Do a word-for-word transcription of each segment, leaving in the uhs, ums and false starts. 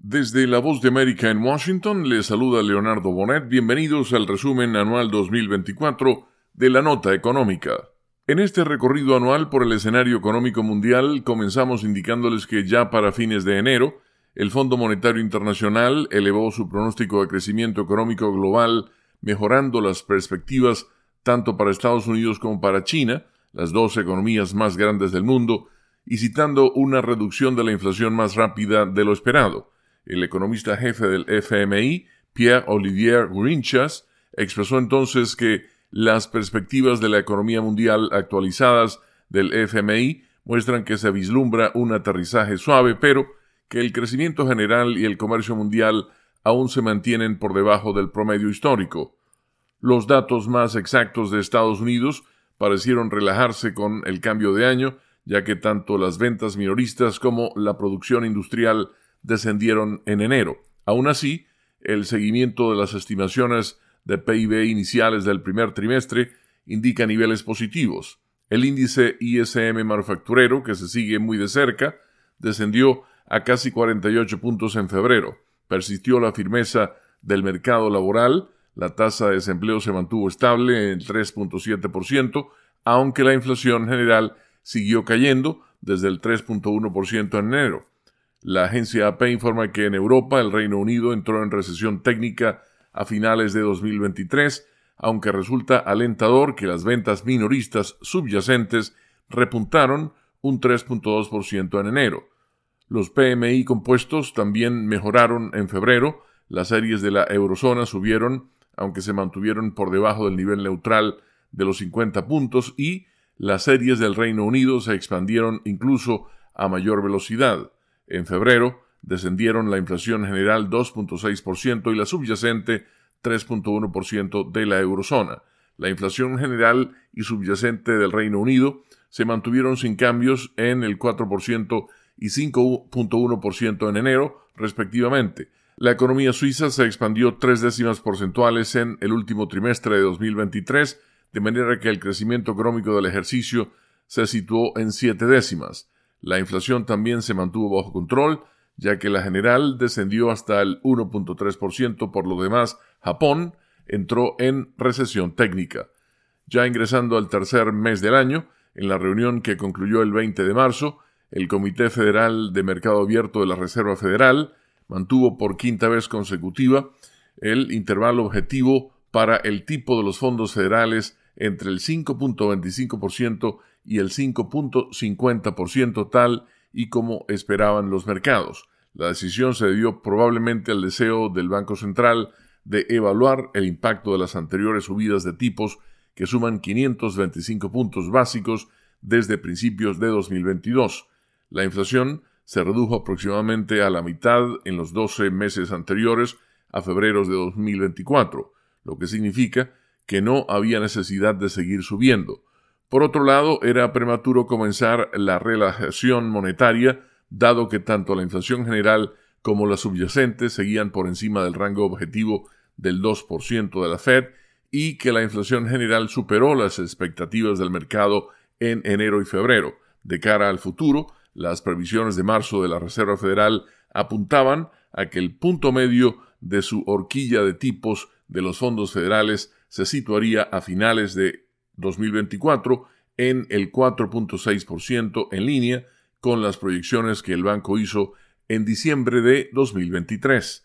Desde La Voz de América en Washington, les saluda Leonardo Bonet. Bienvenidos al resumen anual dos mil veinticuatro de La Nota Económica. En este recorrido anual por el escenario económico mundial, comenzamos indicándoles que ya para fines de enero, el Fondo Monetario Internacional elevó su pronóstico de crecimiento económico global, mejorando las perspectivas tanto para Estados Unidos como para China, las dos economías más grandes del mundo, y citando una reducción de la inflación más rápida de lo esperado. El economista jefe del F M I, Pierre-Olivier Gourinchas, expresó entonces que las perspectivas de la economía mundial actualizadas del F M I muestran que se vislumbra un aterrizaje suave, pero que el crecimiento general y el comercio mundial aún se mantienen por debajo del promedio histórico. Los datos más exactos de Estados Unidos parecieron relajarse con el cambio de año, ya que tanto las ventas minoristas como la producción industrial descendieron en enero. Aún así, el seguimiento de las estimaciones de P I B iniciales del primer trimestre indica niveles positivos. El índice I S M manufacturero, que se sigue muy de cerca, descendió a casi cuarenta y ocho puntos en febrero. Persistió la firmeza del mercado laboral, la tasa de desempleo se mantuvo estable en tres punto siete por ciento, aunque la inflación general siguió cayendo desde el tres punto uno por ciento en enero. La agencia A P informa que en Europa el Reino Unido entró en recesión técnica a finales de dos mil veintitrés, aunque resulta alentador que las ventas minoristas subyacentes repuntaron un tres punto dos por ciento en enero. Los P M I compuestos también mejoraron en febrero, las series de la eurozona subieron, aunque se mantuvieron por debajo del nivel neutral de los cincuenta puntos, y las series del Reino Unido se expandieron incluso a mayor velocidad. En febrero descendieron la inflación general dos punto seis por ciento y la subyacente tres punto uno por ciento de la eurozona. La inflación general y subyacente del Reino Unido se mantuvieron sin cambios en el cuatro por ciento y cinco punto uno por ciento en enero, respectivamente. La economía suiza se expandió tres décimas porcentuales en el último trimestre de dos mil veintitrés, de manera que el crecimiento económico del ejercicio se situó en siete décimas. La inflación también se mantuvo bajo control, ya que la general descendió hasta el uno punto tres por ciento. Por lo demás, Japón entró en recesión técnica. Ya ingresando al tercer mes del año, en la reunión que concluyó el veinte de marzo, el Comité Federal de Mercado Abierto de la Reserva Federal mantuvo por quinta vez consecutiva el intervalo objetivo para el tipo de los fondos federales entre el cinco punto veinticinco por ciento y el cinco punto cincuenta por ciento, tal y como esperaban los mercados. La decisión se debió probablemente al deseo del Banco Central de evaluar el impacto de las anteriores subidas de tipos, que suman quinientos veinticinco puntos básicos desde principios de dos mil veintidós. La inflación se redujo aproximadamente a la mitad en los doce meses anteriores a febrero de dos mil veinticuatro, lo que significa que no había necesidad de seguir subiendo. Por otro lado, era prematuro comenzar la relajación monetaria, dado que tanto la inflación general como la subyacente seguían por encima del rango objetivo del dos por ciento de la Fed y que la inflación general superó las expectativas del mercado en enero y febrero. De cara al futuro, las previsiones de marzo de la Reserva Federal apuntaban a que el punto medio de su horquilla de tipos de los fondos federales se situaría a finales de dos mil veinticuatro en el cuatro punto seis por ciento, en línea con las proyecciones que el banco hizo en diciembre de dos mil veintitrés.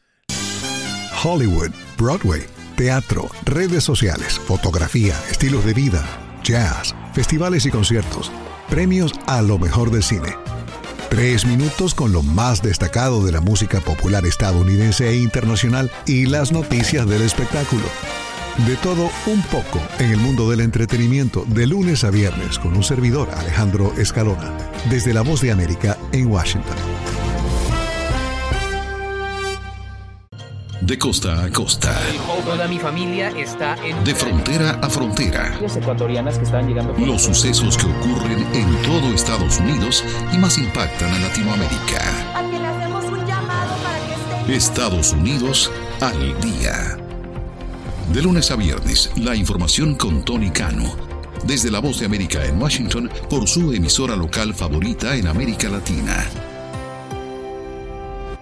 Hollywood, Broadway, teatro, redes sociales, fotografía, estilos de vida, jazz, festivales y conciertos, premios a lo mejor del cine. Tres minutos con lo más destacado de la música popular estadounidense e internacional y las noticias del espectáculo. De todo un poco en el mundo del entretenimiento, de lunes a viernes, con un servidor, Alejandro Escalona, desde La Voz de América en Washington. De costa a costa. Toda mi familia está en... De frontera a frontera. Las ecuatorianas que están llegando... Los sucesos que ocurren en todo Estados Unidos y más impactan a Latinoamérica. A quien le hacemos un llamado para que esté... Estados Unidos al día. De lunes a viernes, la información con Tony Cano. Desde La Voz de América en Washington, por su emisora local favorita en América Latina.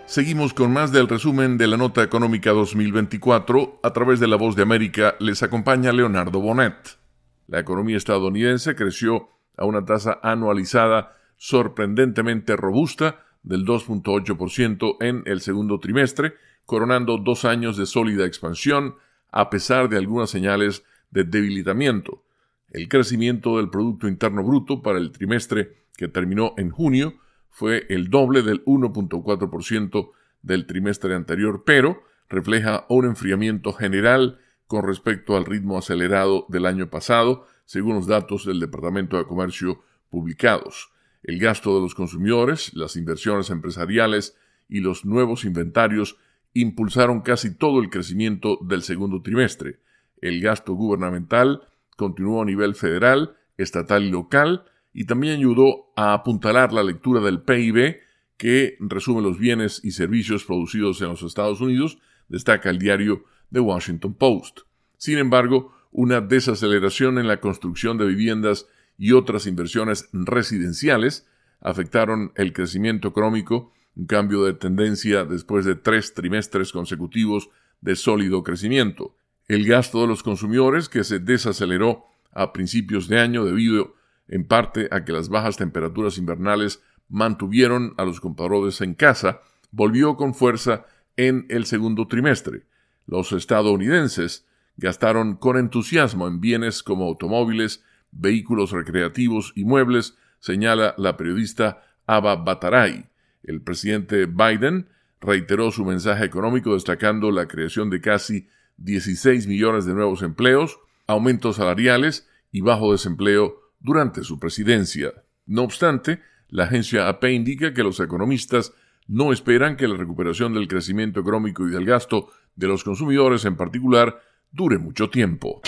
Seguimos con más del resumen de la Nota Económica dos mil veinticuatro. A través de La Voz de América les acompaña Leonardo Bonet. La economía estadounidense creció a una tasa anualizada sorprendentemente robusta del dos punto ocho por ciento en el segundo trimestre, coronando dos años de sólida expansión a pesar de algunas señales de debilitamiento. El crecimiento del Producto Interno Bruto para el trimestre que terminó en junio fue el doble del uno punto cuatro por ciento del trimestre anterior, pero refleja un enfriamiento general con respecto al ritmo acelerado del año pasado, según los datos del Departamento de Comercio publicados. El gasto de los consumidores, las inversiones empresariales y los nuevos inventarios impulsaron casi todo el crecimiento del segundo trimestre. El gasto gubernamental continuó a nivel federal, estatal y local, y también ayudó a apuntalar la lectura del P I B, que resume los bienes y servicios producidos en los Estados Unidos, destaca el diario The Washington Post. Sin embargo, una desaceleración en la construcción de viviendas y otras inversiones residenciales afectaron el crecimiento económico, un cambio de tendencia después de tres trimestres consecutivos de sólido crecimiento. El gasto de los consumidores, que se desaceleró a principios de año debido en parte a que las bajas temperaturas invernales mantuvieron a los compradores en casa, volvió con fuerza en el segundo trimestre. Los estadounidenses gastaron con entusiasmo en bienes como automóviles, vehículos recreativos y muebles, señala la periodista Ava Bataray. El presidente Biden reiteró su mensaje económico destacando la creación de casi dieciséis millones de nuevos empleos, aumentos salariales y bajo desempleo durante su presidencia. No obstante, la agencia A P indica que los economistas no esperan que la recuperación del crecimiento económico y del gasto de los consumidores en particular dure mucho tiempo.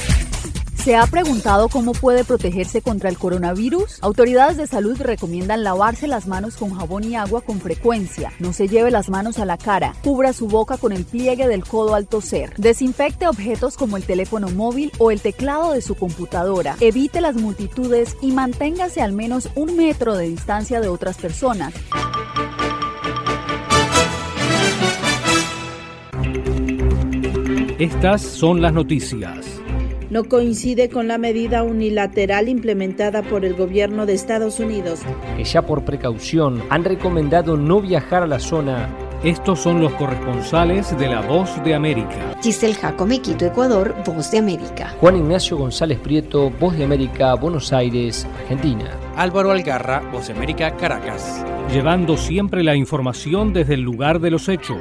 ¿Se ha preguntado cómo puede protegerse contra el coronavirus? Autoridades de salud recomiendan lavarse las manos con jabón y agua con frecuencia. No se lleve las manos a la cara. Cubra su boca con el pliegue del codo al toser. Desinfecte objetos como el teléfono móvil o el teclado de su computadora. Evite las multitudes y manténgase al menos un metro de distancia de otras personas. Estas son las noticias. No coincide con la medida unilateral implementada por el gobierno de Estados Unidos, que ya por precaución han recomendado no viajar a la zona. Estos son los corresponsales de La Voz de América. Giselle Jacome, Quito, Ecuador, Voz de América. Juan Ignacio González Prieto, Voz de América, Buenos Aires, Argentina. Álvaro Algarra, Voz de América, Caracas. Llevando siempre la información desde el lugar de los hechos.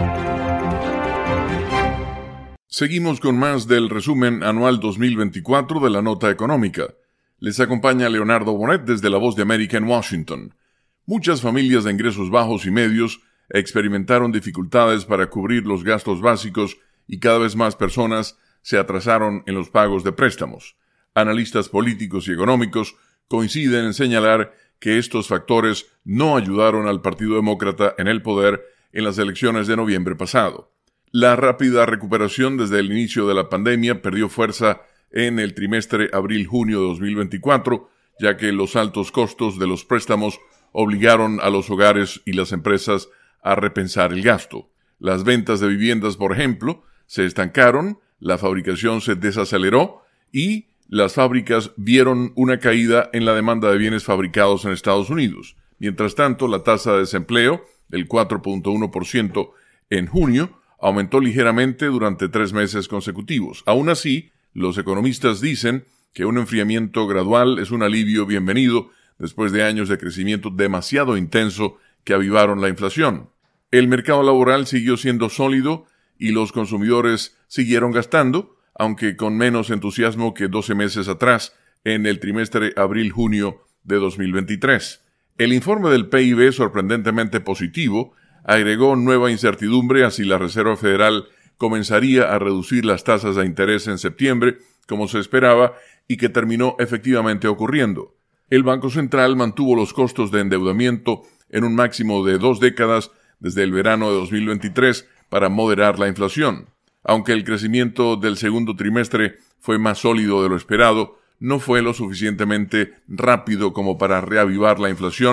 Seguimos con más del resumen anual dos mil veinticuatro de la Nota Económica. Les acompaña Leonardo Bonet desde La Voz de América en Washington. Muchas familias de ingresos bajos y medios experimentaron dificultades para cubrir los gastos básicos y cada vez más personas se atrasaron en los pagos de préstamos. Analistas políticos y económicos coinciden en señalar que estos factores no ayudaron al Partido Demócrata en el poder en las elecciones de noviembre pasado. La rápida recuperación desde el inicio de la pandemia perdió fuerza en el trimestre abril-junio de dos mil veinticuatro, ya que los altos costos de los préstamos obligaron a los hogares y las empresas a repensar el gasto. Las ventas de viviendas, por ejemplo, se estancaron, la fabricación se desaceleró y las fábricas vieron una caída en la demanda de bienes fabricados en Estados Unidos. Mientras tanto, la tasa de desempleo, del cuatro punto uno por ciento en junio, aumentó ligeramente durante tres meses consecutivos. Aún así, los economistas dicen que un enfriamiento gradual es un alivio bienvenido después de años de crecimiento demasiado intenso que avivaron la inflación. El mercado laboral siguió siendo sólido y los consumidores siguieron gastando, aunque con menos entusiasmo que doce meses atrás, en el trimestre abril-junio de dos mil veintitrés. El informe del P I B, sorprendentemente positivo, agregó nueva incertidumbre a si la Reserva Federal comenzaría a reducir las tasas de interés en septiembre, como se esperaba, y que terminó efectivamente ocurriendo. El Banco Central mantuvo los costos de endeudamiento en un máximo de dos décadas desde el verano de dos mil veintitrés para moderar la inflación. Aunque el crecimiento del segundo trimestre fue más sólido de lo esperado, no fue lo suficientemente rápido como para reavivar la inflación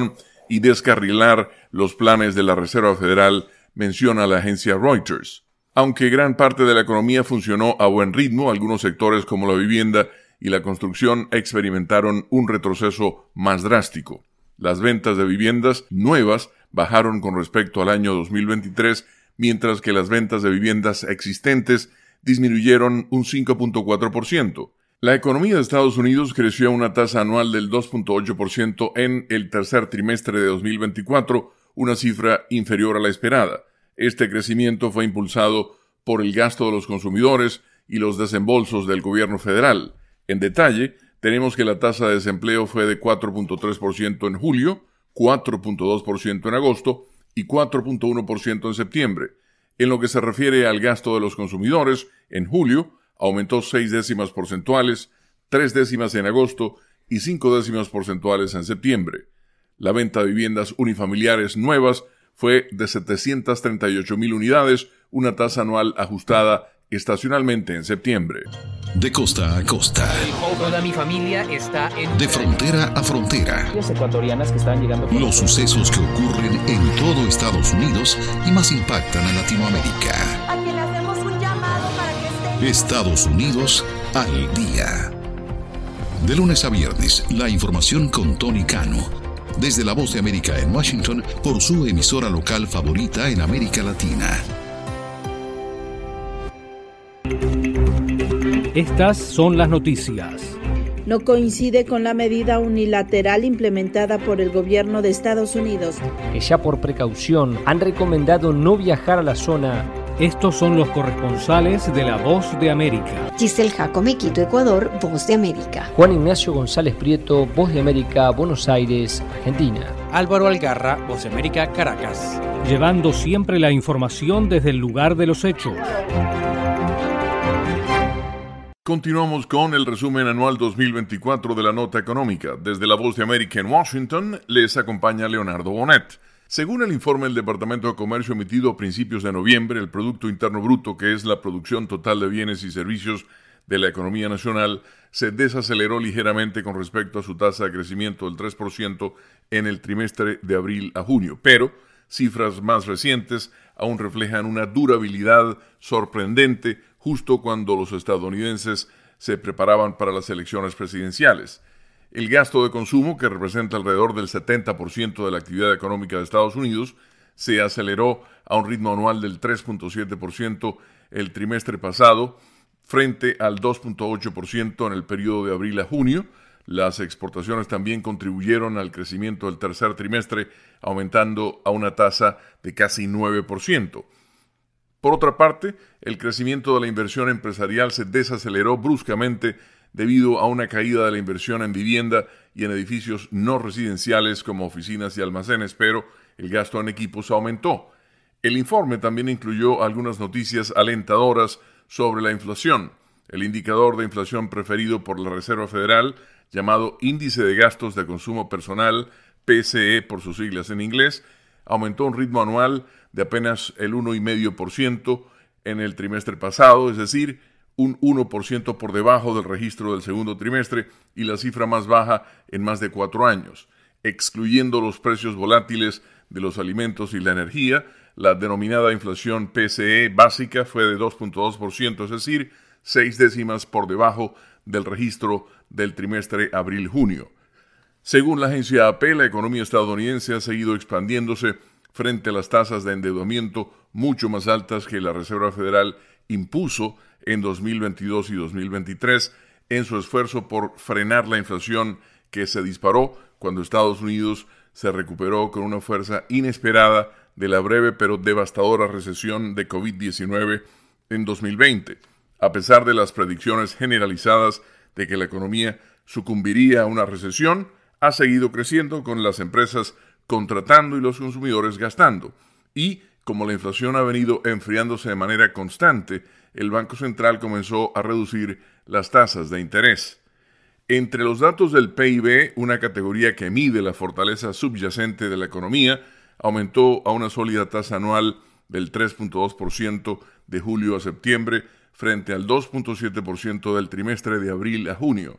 y descarrilar los planes de la Reserva Federal, menciona la agencia Reuters. Aunque gran parte de la economía funcionó a buen ritmo, algunos sectores como la vivienda y la construcción experimentaron un retroceso más drástico. Las ventas de viviendas nuevas bajaron con respecto al año dos mil veintitrés, mientras que las ventas de viviendas existentes disminuyeron un cinco punto cuatro por ciento. La economía de Estados Unidos creció a una tasa anual del dos punto ocho por ciento en el tercer trimestre de dos mil veinticuatro, una cifra inferior a la esperada. Este crecimiento fue impulsado por el gasto de los consumidores y los desembolsos del gobierno federal. En detalle, tenemos que la tasa de desempleo fue de cuatro punto tres por ciento en julio, cuatro punto dos por ciento en agosto y cuatro punto uno por ciento en septiembre. En lo que se refiere al gasto de los consumidores, en julio aumentó seis décimas porcentuales, tres décimas en agosto y cinco décimas porcentuales en septiembre. La venta de viviendas unifamiliares nuevas fue de setecientas treinta y ocho mil unidades, una tasa anual ajustada estacionalmente en septiembre. De costa a costa. Toda mi familia está en... De frontera a frontera. Las ecuatorianas que están llegando... Por los sucesos que ocurren en todo Estados Unidos y más impactan a Latinoamérica. A quien le hacemos un llamado para que estén... Estados Unidos al día. De lunes a viernes, la información con Tony Cano. Desde La Voz de América en Washington, por su emisora local favorita en América Latina. Estas son las noticias. No coincide con la medida unilateral implementada por el gobierno de Estados Unidos, que ya por precaución han recomendado no viajar a la zona. Estos son los corresponsales de La Voz de América. Giselle Jacome, Quito, Ecuador, Voz de América. Juan Ignacio González Prieto, Voz de América, Buenos Aires, Argentina. Álvaro Algarra, Voz de América, Caracas. Llevando siempre la información desde el lugar de los hechos. Continuamos con el resumen anual dos mil veinticuatro de la Nota Económica. Desde La Voz de América en Washington, les acompaña Leonardo Bonet. Según el informe del Departamento de Comercio emitido a principios de noviembre, el Producto Interno Bruto, que es la producción total de bienes y servicios de la economía nacional, se desaceleró ligeramente con respecto a su tasa de crecimiento del tres por ciento en el trimestre de abril a junio, pero cifras más recientes aún reflejan una durabilidad sorprendente justo cuando los estadounidenses se preparaban para las elecciones presidenciales. El gasto de consumo, que representa alrededor del setenta por ciento de la actividad económica de Estados Unidos, se aceleró a un ritmo anual del tres punto siete por ciento el trimestre pasado, frente al dos punto ocho por ciento en el periodo de abril a junio. Las exportaciones también contribuyeron al crecimiento del tercer trimestre, aumentando a una tasa de casi nueve por ciento. Por otra parte, el crecimiento de la inversión empresarial se desaceleró bruscamente debido a una caída de la inversión en vivienda y en edificios no residenciales como oficinas y almacenes, pero el gasto en equipos aumentó. El informe también incluyó algunas noticias alentadoras sobre la inflación. El indicador de inflación preferido por la Reserva Federal, llamado Índice de Gastos de Consumo Personal, P C E por sus siglas en inglés, aumentó un ritmo anual de apenas el uno coma cinco por ciento en el trimestre pasado, es decir, un uno por ciento por debajo del registro del segundo trimestre y la cifra más baja en más de cuatro años. Excluyendo los precios volátiles de los alimentos y la energía, la denominada inflación P C E básica fue de dos punto dos por ciento, es decir, seis décimas por debajo del registro del trimestre abril-junio. Según la agencia A P, la economía estadounidense ha seguido expandiéndose frente a las tasas de endeudamiento mucho más altas que la Reserva Federal impuso en dos mil veintidós y dos mil veintitrés en su esfuerzo por frenar la inflación que se disparó cuando Estados Unidos se recuperó con una fuerza inesperada de la breve pero devastadora recesión de covid diecinueve en dos mil veinte. A pesar de las predicciones generalizadas de que la economía sucumbiría a una recesión, ha seguido creciendo con las empresas contratando y los consumidores gastando. Y, como la inflación ha venido enfriándose de manera constante, el Banco Central comenzó a reducir las tasas de interés. Entre los datos del P I B, una categoría que mide la fortaleza subyacente de la economía, aumentó a una sólida tasa anual del tres punto dos por ciento de julio a septiembre, frente al dos punto siete por ciento del trimestre de abril a junio.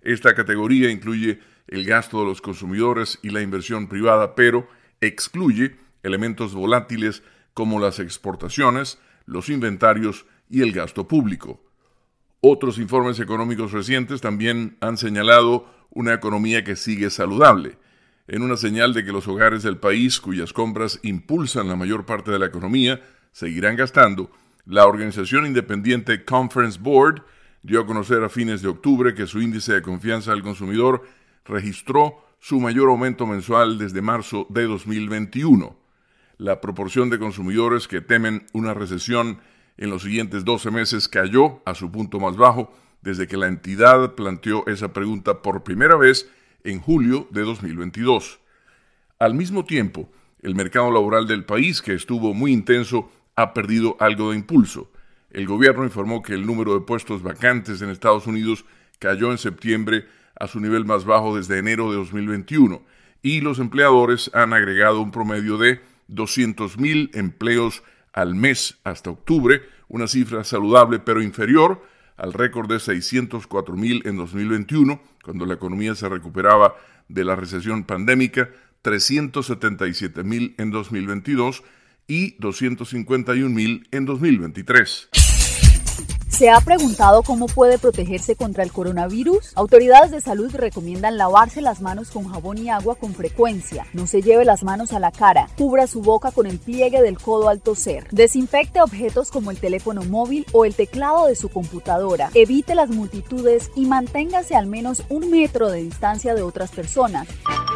Esta categoría incluye el gasto de los consumidores y la inversión privada, pero excluye elementos volátiles como las exportaciones, los inventarios y el gasto público. Otros informes económicos recientes también han señalado una economía que sigue saludable, en una señal de que los hogares del país, cuyas compras impulsan la mayor parte de la economía, seguirán gastando. La organización independiente Conference Board dio a conocer a fines de octubre que su índice de confianza del consumidor registró su mayor aumento mensual desde marzo de dos mil veintiuno. La proporción de consumidores que temen una recesión en los siguientes doce meses cayó a su punto más bajo desde que la entidad planteó esa pregunta por primera vez en julio de dos mil veintidós. Al mismo tiempo, el mercado laboral del país, que estuvo muy intenso, ha perdido algo de impulso. El gobierno informó que el número de puestos vacantes en Estados Unidos cayó en septiembre a su nivel más bajo desde enero de dos mil veintiuno y los empleadores han agregado un promedio de doscientos mil empleos al mes hasta octubre, una cifra saludable pero inferior al récord de seiscientos cuatro mil en dos mil veintiuno, cuando la economía se recuperaba de la recesión pandémica, trescientos setenta y siete mil en dos mil veintidós y doscientos cincuenta y un mil en dos mil veintitrés. ¿Se ha preguntado cómo puede protegerse contra el coronavirus? Autoridades de salud recomiendan lavarse las manos con jabón y agua con frecuencia. No se lleve las manos a la cara. Cubra su boca con el pliegue del codo al toser. Desinfecte objetos como el teléfono móvil o el teclado de su computadora. Evite las multitudes y manténgase al menos un metro de distancia de otras personas.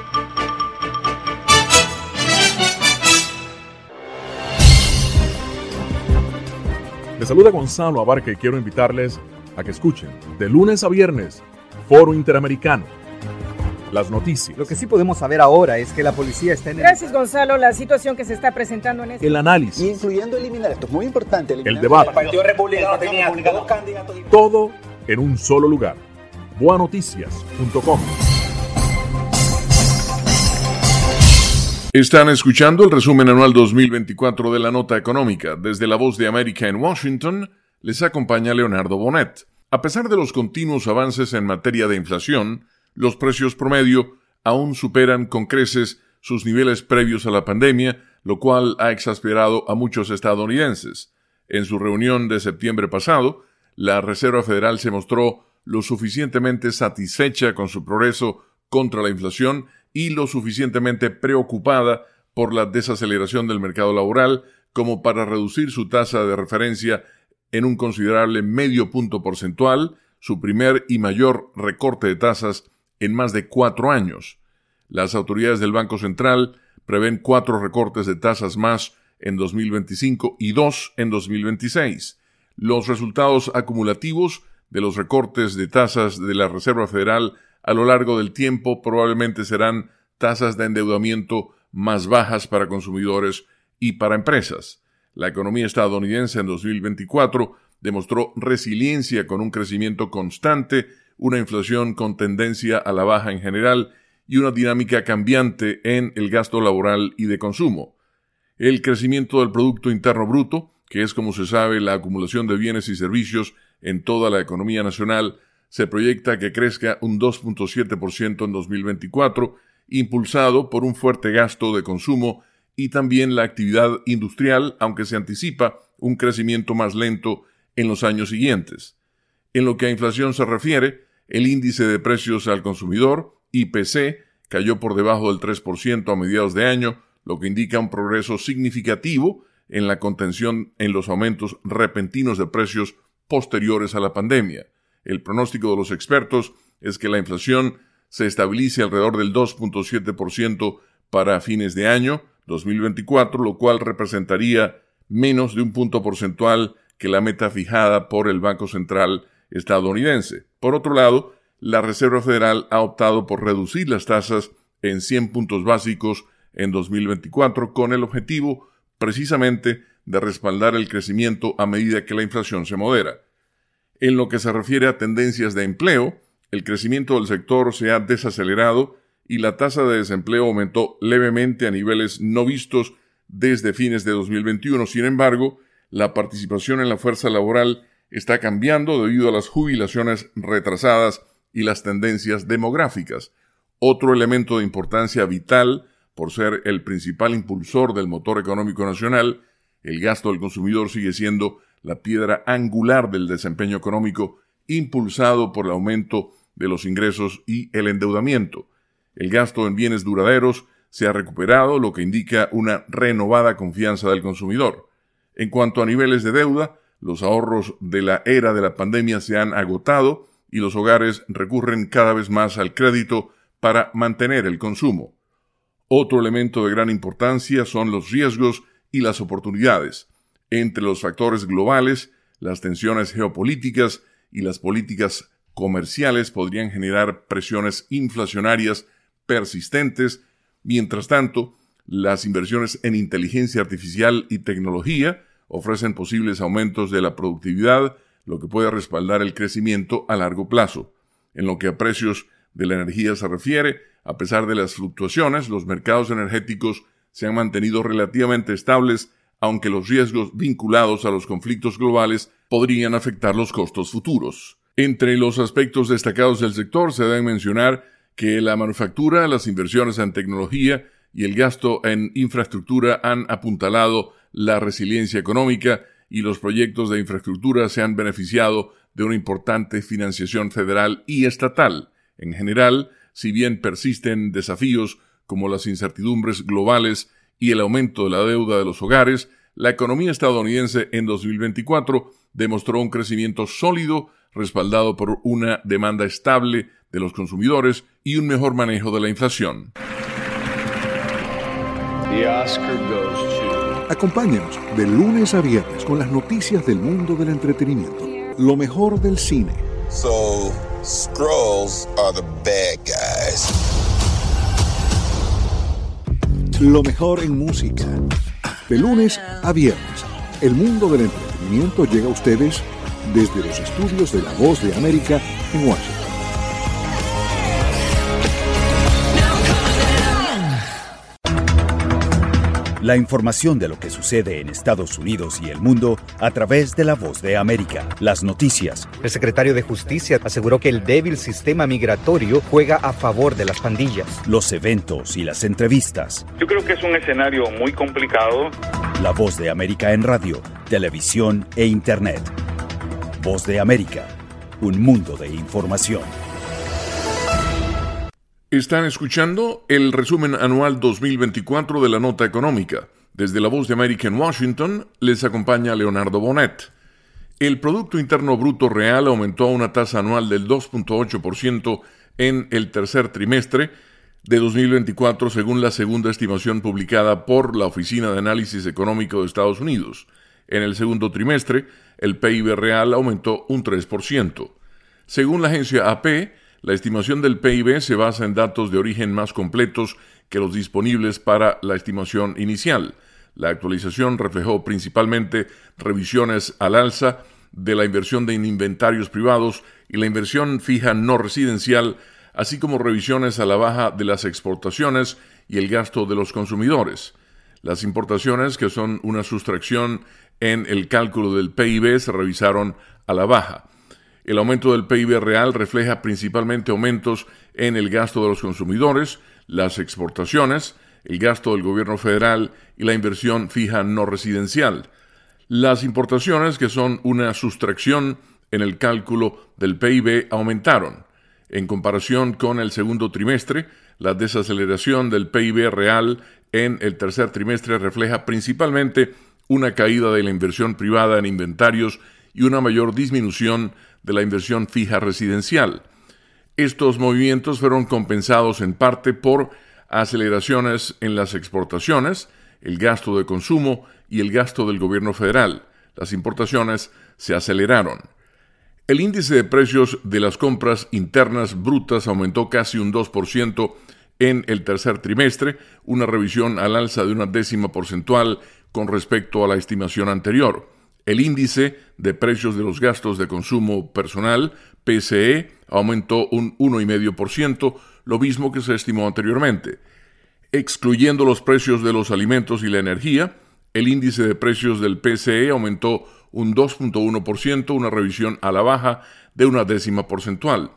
Les saluda Gonzalo Abarca y quiero invitarles a que escuchen de lunes a viernes Foro Interamericano. Las noticias. Lo que sí podemos saber ahora es que la policía está en el... Gracias, Gonzalo. La situación que se está presentando en este... El análisis. Incluyendo eliminar, esto es muy importante. El debate. El Partido Republicano tenía dos candidatos. Todo en un solo lugar. boa noticias punto com. Están escuchando el resumen anual dos mil veinticuatro de la Nota Económica. Desde La Voz de América en Washington, les acompaña Leonardo Bonet. A pesar de los continuos avances en materia de inflación, los precios promedio aún superan con creces sus niveles previos a la pandemia, lo cual ha exasperado a muchos estadounidenses. En su reunión de septiembre pasado, la Reserva Federal se mostró lo suficientemente satisfecha con su progreso contra la inflación y lo suficientemente preocupada por la desaceleración del mercado laboral como para reducir su tasa de referencia en un considerable medio punto porcentual, su primer y mayor recorte de tasas en más de cuatro años. Las autoridades del Banco Central prevén cuatro recortes de tasas más en dos mil veinticinco y dos en dos mil veintiséis. Los resultados acumulativos de los recortes de tasas de la Reserva Federal a lo largo del tiempo probablemente serán tasas de endeudamiento más bajas para consumidores y para empresas. La economía estadounidense en dos mil veinticuatro demostró resiliencia con un crecimiento constante, una inflación con tendencia a la baja en general y una dinámica cambiante en el gasto laboral y de consumo. El crecimiento del Producto Interno Bruto, que es como se sabe la acumulación de bienes y servicios en toda la economía nacional, se proyecta que crezca un dos punto siete por ciento en dos mil veinticuatro, impulsado por un fuerte gasto de consumo y también la actividad industrial, aunque se anticipa un crecimiento más lento en los años siguientes. En lo que a inflación se refiere, el índice de precios al consumidor, I P C, cayó por debajo del tres por ciento a mediados de año, lo que indica un progreso significativo en la contención en los aumentos repentinos de precios posteriores a la pandemia. El pronóstico de los expertos es que la inflación se estabilice alrededor del dos punto siete por ciento para fines de año dos mil veinticuatro, lo cual representaría menos de un punto porcentual que la meta fijada por el Banco Central estadounidense. Por otro lado, la Reserva Federal ha optado por reducir las tasas en cien puntos básicos en dos mil veinticuatro con el objetivo precisamente de respaldar el crecimiento a medida que la inflación se modera. En lo que se refiere a tendencias de empleo, el crecimiento del sector se ha desacelerado y la tasa de desempleo aumentó levemente a niveles no vistos desde fines de dos mil veintiuno. Sin embargo, la participación en la fuerza laboral está cambiando debido a las jubilaciones retrasadas y las tendencias demográficas. Otro elemento de importancia vital, por ser el principal impulsor del motor económico nacional, el gasto del consumidor sigue siendo la piedra angular del desempeño económico, impulsado por el aumento de los ingresos y el endeudamiento. El gasto en bienes duraderos se ha recuperado, lo que indica una renovada confianza del consumidor. En cuanto a niveles de deuda, los ahorros de la era de la pandemia se han agotado y los hogares recurren cada vez más al crédito para mantener el consumo. Otro elemento de gran importancia son los riesgos y las oportunidades. Entre los factores globales, las tensiones geopolíticas y las políticas comerciales podrían generar presiones inflacionarias persistentes. Mientras tanto, las inversiones en inteligencia artificial y tecnología ofrecen posibles aumentos de la productividad, lo que puede respaldar el crecimiento a largo plazo. En lo que a precios de la energía se refiere, a pesar de las fluctuaciones, los mercados energéticos se han mantenido relativamente estables, aunque los riesgos vinculados a los conflictos globales podrían afectar los costos futuros. Entre los aspectos destacados del sector se deben mencionar que la manufactura, las inversiones en tecnología y el gasto en infraestructura han apuntalado la resiliencia económica y los proyectos de infraestructura se han beneficiado de una importante financiación federal y estatal. En general, si bien persisten desafíos como las incertidumbres globales y el aumento de la deuda de los hogares, la economía estadounidense en dos mil veinticuatro demostró un crecimiento sólido respaldado por una demanda estable de los consumidores y un mejor manejo de la inflación. The Oscar goes to... Acompáñanos de lunes a viernes con las noticias del mundo del entretenimiento. Lo mejor del cine. So, Skrulls are the bad guys. Lo mejor en música. De lunes a viernes, el mundo del entretenimiento llega a ustedes desde los estudios de La Voz de América en Washington. La información de lo que sucede en Estados Unidos y el mundo a través de La Voz de América. Las noticias. El secretario de Justicia aseguró que el débil sistema migratorio juega a favor de las pandillas. Los eventos y las entrevistas. Yo creo que es un escenario muy complicado. La Voz de América en radio, televisión e internet. Voz de América, un mundo de información. Están escuchando el resumen anual dos mil veinticuatro de la Nota Económica. Desde La Voz de América en Washington, les acompaña Leonardo Bonet. El Producto Interno Bruto Real aumentó a una tasa anual del dos punto ocho por ciento en el tercer trimestre de dos mil veinticuatro, según la segunda estimación publicada por la Oficina de Análisis Económico de Estados Unidos. En el segundo trimestre, el P I B real aumentó un tres por ciento. Según la agencia A P, la estimación del P I B se basa en datos de origen más completos que los disponibles para la estimación inicial. La actualización reflejó principalmente revisiones al alza de la inversión en inventarios privados y la inversión fija no residencial, así como revisiones a la baja de las exportaciones y el gasto de los consumidores. Las importaciones, que son una sustracción en el cálculo del P I B, se revisaron a la baja. El aumento del P I B real refleja principalmente aumentos en el gasto de los consumidores, las exportaciones, el gasto del gobierno federal y la inversión fija no residencial. Las importaciones, que son una sustracción en el cálculo del P I B, aumentaron. En comparación con el segundo trimestre, la desaceleración del P I B real en el tercer trimestre refleja principalmente una caída de la inversión privada en inventarios y una mayor disminución de la inversión fija residencial. Estos movimientos fueron compensados en parte por aceleraciones en las exportaciones, el gasto de consumo y el gasto del gobierno federal. Las importaciones se aceleraron. El índice de precios de las compras internas brutas aumentó casi un dos por ciento en el tercer trimestre, una revisión al alza de una décima porcentual con respecto a la estimación anterior. El índice de precios de los gastos de consumo personal, P C E, aumentó un uno coma cinco por ciento, lo mismo que se estimó anteriormente. Excluyendo los precios de los alimentos y la energía, el índice de precios del P C E aumentó un dos punto uno por ciento, una revisión a la baja de una décima porcentual.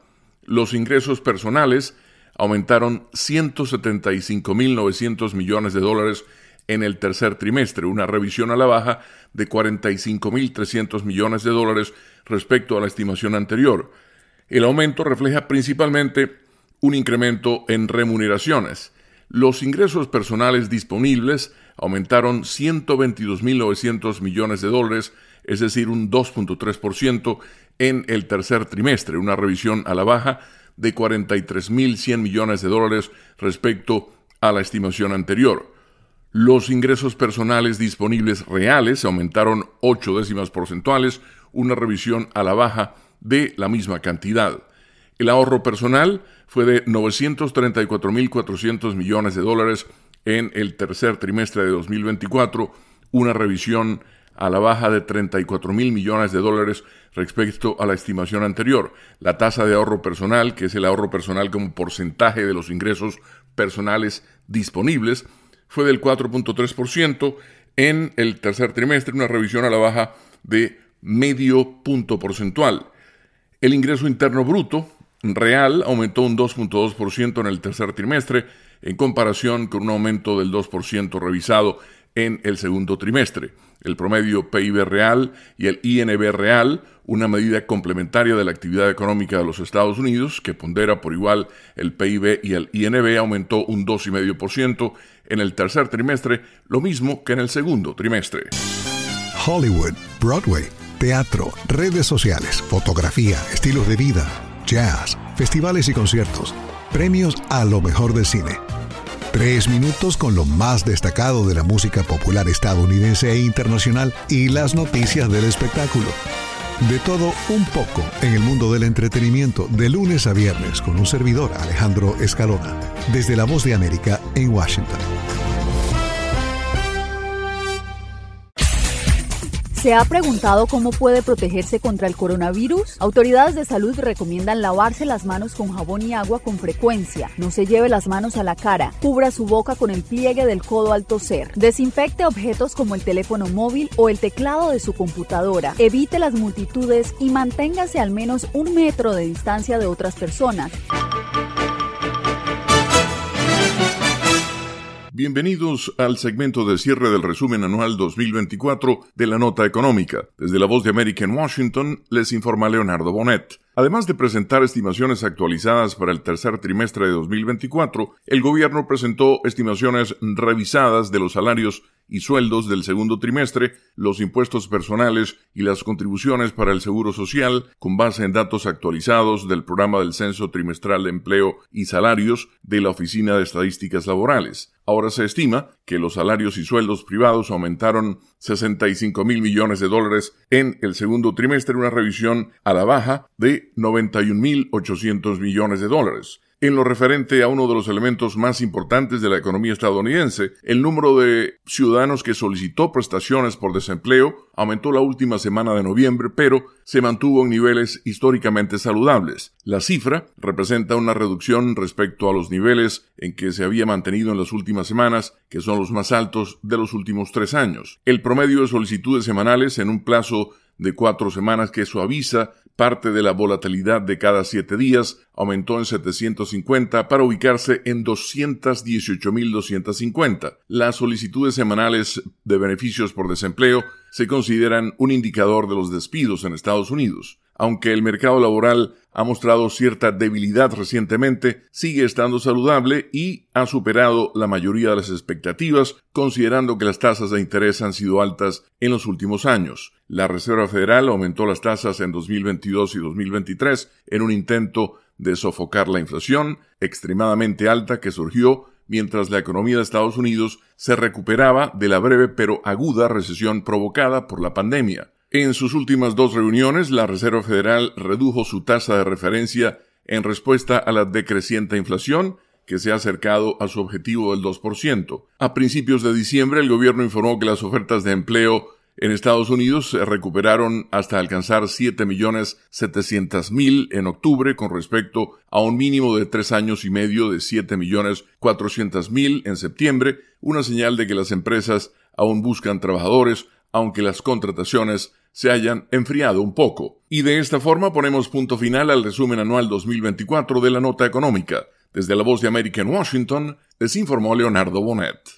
Los ingresos personales aumentaron ciento setenta y cinco mil novecientos millones de dólares en el tercer trimestre, una revisión a la baja de cuarenta y cinco mil trescientos millones de dólares respecto a la estimación anterior. El aumento refleja principalmente un incremento en remuneraciones. Los ingresos personales disponibles aumentaron ciento veintidós mil novecientos millones de dólares, es decir, un dos punto tres por ciento en el tercer trimestre, una revisión a la baja de cuarenta y tres mil cien millones de dólares respecto a la estimación anterior. Los ingresos personales disponibles reales aumentaron ocho décimas porcentuales, una revisión a la baja de la misma cantidad. El ahorro personal fue de novecientos treinta y cuatro mil cuatrocientos millones de dólares en el tercer trimestre de dos mil veinticuatro, una revisión a la baja de treinta y cuatro mil millones de dólares respecto a la estimación anterior. La tasa de ahorro personal, que es el ahorro personal como porcentaje de los ingresos personales disponibles, fue del cuatro punto tres por ciento en el tercer trimestre, una revisión a la baja de medio punto porcentual. El ingreso interno bruto real aumentó un dos punto dos por ciento en el tercer trimestre, en comparación con un aumento del dos por ciento revisado en el segundo trimestre. El promedio P I B real y el I N B real, una medida complementaria de la actividad económica de los Estados Unidos, que pondera por igual el P I B y el I N B, aumentó un dos coma cinco por ciento en el tercer trimestre, lo mismo que en el segundo trimestre. Hollywood, Broadway, teatro, redes sociales, fotografía, estilos de vida, jazz, festivales y conciertos, premios a lo mejor del cine. Tres minutos con lo más destacado de la música popular estadounidense e internacional y las noticias del espectáculo. De todo un poco en el mundo del entretenimiento, de lunes a viernes, con un servidor, Alejandro Escalona, desde La Voz de América en Washington. ¿Se ha preguntado cómo puede protegerse contra el coronavirus? Autoridades de salud recomiendan lavarse las manos con jabón y agua con frecuencia. No se lleve las manos a la cara. Cubra su boca con el pliegue del codo al toser. Desinfecte objetos como el teléfono móvil o el teclado de su computadora. Evite las multitudes y manténgase al menos un metro de distancia de otras personas. Bienvenidos al segmento de cierre del resumen anual dos mil veinticuatro de la Nota Económica. Desde La Voz de América en Washington, les informa Leonardo Bonet. Además de presentar estimaciones actualizadas para el tercer trimestre de dos mil veinticuatro, el gobierno presentó estimaciones revisadas de los salarios y sueldos del segundo trimestre, los impuestos personales y las contribuciones para el Seguro Social, con base en datos actualizados del programa del Censo Trimestral de Empleo y Salarios de la Oficina de Estadísticas Laborales. Ahora se estima que los salarios y sueldos privados aumentaron sesenta y cinco mil millones de dólares en el segundo trimestre, una revisión a la baja de noventa y un mil ochocientos millones de dólares. En lo referente a uno de los elementos más importantes de la economía estadounidense, el número de ciudadanos que solicitó prestaciones por desempleo aumentó la última semana de noviembre, pero se mantuvo en niveles históricamente saludables. La cifra representa una reducción respecto a los niveles en que se había mantenido en las últimas semanas, que son los más altos de los últimos tres años. El promedio de solicitudes semanales en un plazo de cuatro semanas que suaviza parte de la volatilidad de cada siete días, aumentó en setecientos cincuenta para ubicarse en doscientos dieciocho mil doscientos cincuenta. Las solicitudes semanales de beneficios por desempleo se consideran un indicador de los despidos en Estados Unidos. Aunque el mercado laboral ha mostrado cierta debilidad recientemente, sigue estando saludable y ha superado la mayoría de las expectativas, considerando que las tasas de interés han sido altas en los últimos años. La Reserva Federal aumentó las tasas en dos mil veintidós y dos mil veintitrés en un intento de sofocar la inflación extremadamente alta que surgió mientras la economía de Estados Unidos se recuperaba de la breve pero aguda recesión provocada por la pandemia. En sus últimas dos reuniones, la Reserva Federal redujo su tasa de referencia en respuesta a la decreciente inflación, que se ha acercado a su objetivo del dos por ciento. A principios de diciembre, el gobierno informó que las ofertas de empleo en Estados Unidos se recuperaron hasta alcanzar siete millones setecientos mil en octubre, con respecto a un mínimo de tres años y medio de siete millones cuatrocientos mil en septiembre, una señal de que las empresas aún buscan trabajadores, aunque las contrataciones se hayan enfriado un poco. Y de esta forma ponemos punto final al resumen anual dos mil veinticuatro de la Nota Económica. Desde La Voz de América en Washington, les informó Leonardo Bonet.